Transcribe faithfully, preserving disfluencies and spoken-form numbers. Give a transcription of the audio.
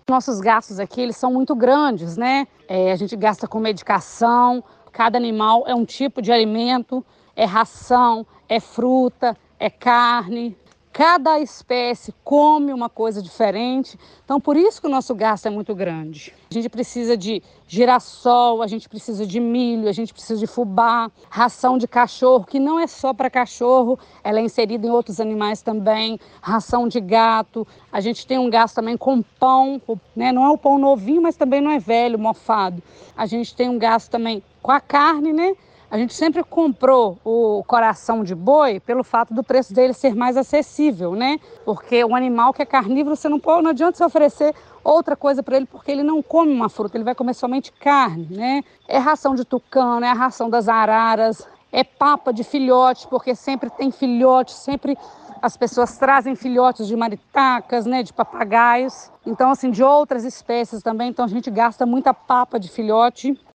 Nossos gastos aqui, eles são muito grandes, né? É, a gente gasta com medicação, cada animal é um tipo de alimento, é ração, é fruta, é carne. Cada espécie come uma coisa diferente, então por isso que o nosso gasto é muito grande. A gente precisa de girassol, a gente precisa de milho, a gente precisa de fubá, ração de cachorro, que não é só para cachorro, ela é inserida em outros animais também, ração de gato. A gente tem um gasto também com pão, né? Não é o pão novinho, mas também não é velho, mofado. A gente tem um gasto também com a carne, né? A gente sempre comprou o coração de boi pelo fato do preço dele ser mais acessível, né? Porque o animal que é carnívoro, você não pode, não adianta você oferecer outra coisa para ele, porque ele não come uma fruta, ele vai comer somente carne, né? É ração de tucano, é a ração das araras, é papa de filhote, porque sempre tem filhote, sempre as pessoas trazem filhotes de maritacas, né, de papagaios. Então, assim, de outras espécies também, então a gente gasta muita papa de filhote.